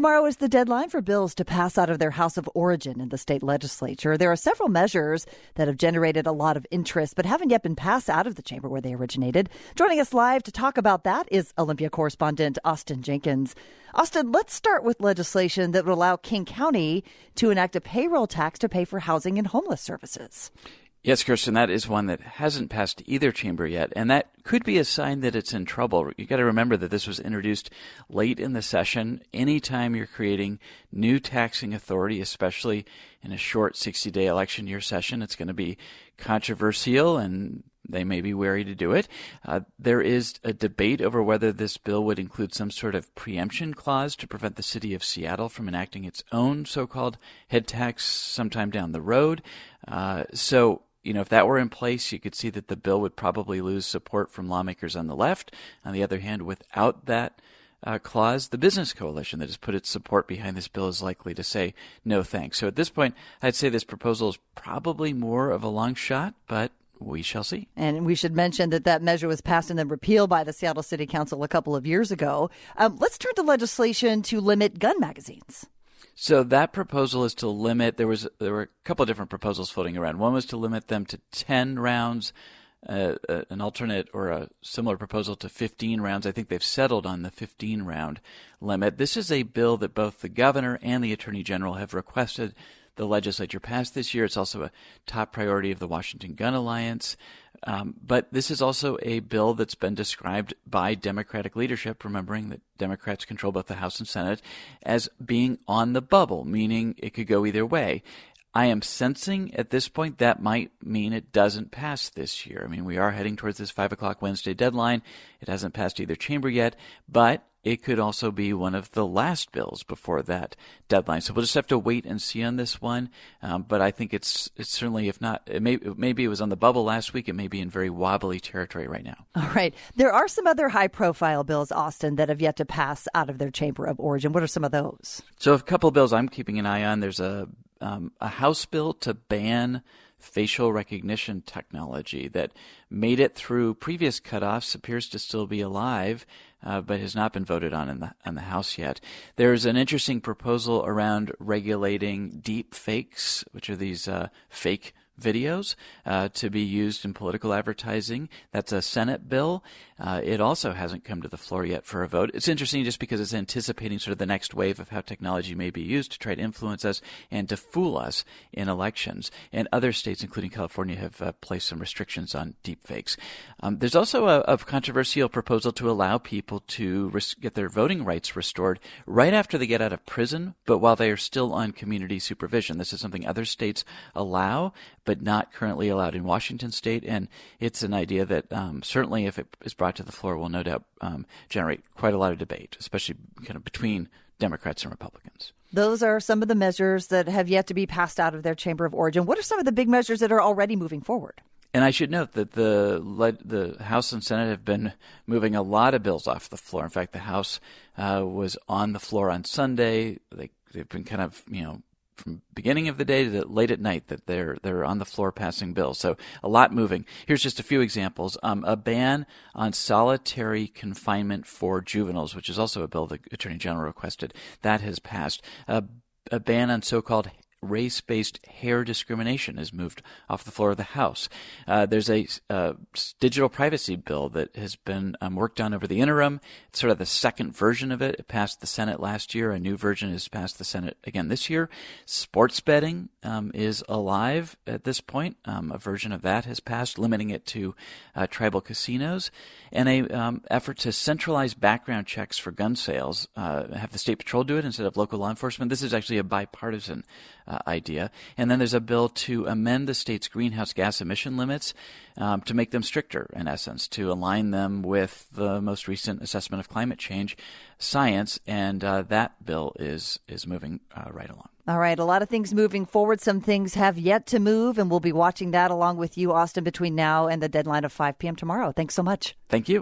Tomorrow is the deadline for bills to pass out of their House of Origin in the state legislature. There are several measures that have generated a lot of interest but haven't yet been passed out of the chamber where they originated. Joining us live to talk about that is Olympia correspondent Austin Jenkins. Austin, let's start with legislation that would allow King County to enact a payroll tax to pay for housing and homeless services. Yes, Kirsten, that is one that hasn't passed either chamber yet, and that could be a sign that it's in trouble. You got to remember that this was introduced late in the session. Anytime you're creating new taxing authority, especially in a short 60-day election year session, it's going to be controversial, and they may be wary to do it. There is a debate over whether this bill would include some sort of preemption clause to prevent the city of Seattle from enacting its own so-called head tax sometime down the road. If that were in place, you could see that the bill would probably lose support from lawmakers on the left. On the other hand, without that clause, the business coalition that has put its support behind this bill is likely to say no thanks. So at this point, I'd say this proposal is probably more of a long shot, but we shall see. And we should mention that measure was passed and then repealed by the Seattle City Council a couple of years ago. Let's turn to legislation to limit gun magazines. So that proposal is to limit, there were a couple of different proposals floating around. One was to limit them to 10 rounds, an alternate or a similar proposal to 15 rounds. I think they've settled on the 15-round limit. This is a bill that both the governor and the attorney general have requested the legislature pass this year. It's also a top priority of the Washington Gun Alliance. But this is also a bill that's been described by Democratic leadership, remembering that Democrats control both the House and Senate, as being on the bubble, meaning it could go either way. I am sensing at this point that might mean it doesn't pass this year. I mean, we are heading towards this 5 o'clock Wednesday deadline. It hasn't passed either chamber yet, but it could also be one of the last bills before that deadline. So we'll just have to wait and see on this one. But I think it's certainly, if not, maybe it was on the bubble last week. It may be in very wobbly territory right now. All right. There are some other high-profile bills, Austin, that have yet to pass out of their chamber of origin. What are some of those? So a couple of bills I'm keeping an eye on. There's a House bill to ban facial recognition technology that made it through previous cutoffs, appears to still be alive, but has not been voted on in the House yet. There's an interesting proposal around regulating deep fakes, which are these fake videos to be used in political advertising. That's a Senate bill. It also hasn't come to the floor yet for a vote. It's interesting just because it's anticipating sort of the next wave of how technology may be used to try to influence us and to fool us in elections. And other states, including California, have placed some restrictions on deepfakes. There's also a controversial proposal to allow people to get their voting rights restored right after they get out of prison, but while they are still on community supervision. This is something other states allow, but not currently allowed in Washington state. And it's an idea that certainly if it is brought to the floor will no doubt generate quite a lot of debate, especially kind of between Democrats and Republicans. Those are some of the measures that have yet to be passed out of their chamber of origin. What are some of the big measures that are already moving forward? And I should note that the House and Senate have been moving a lot of bills off the floor. In fact, the House was on the floor on Sunday. They've been kind of, from beginning of the day to late at night that they're on the floor passing bills. So a lot moving. Here's just a few examples. A ban on solitary confinement for juveniles, which is also a bill the Attorney General requested. That has passed. A ban on so-called race-based hair discrimination has moved off the floor of the House. There's a digital privacy bill that has been worked on over the interim. It's sort of the second version of it. It passed the Senate last year. A new version has passed the Senate again this year. Sports betting is alive at this point. A version of that has passed, limiting it to tribal casinos. And a effort to centralize background checks for gun sales, have the State Patrol do it instead of local law enforcement. This is actually a bipartisan idea. And then there's a bill to amend the state's greenhouse gas emission limits to make them stricter, in essence, to align them with the most recent assessment of climate change science. And that bill is moving right along. All right. A lot of things moving forward. Some things have yet to move, and we'll be watching that along with you, Austin, between now and the deadline of 5 p.m. tomorrow. Thanks so much. Thank you.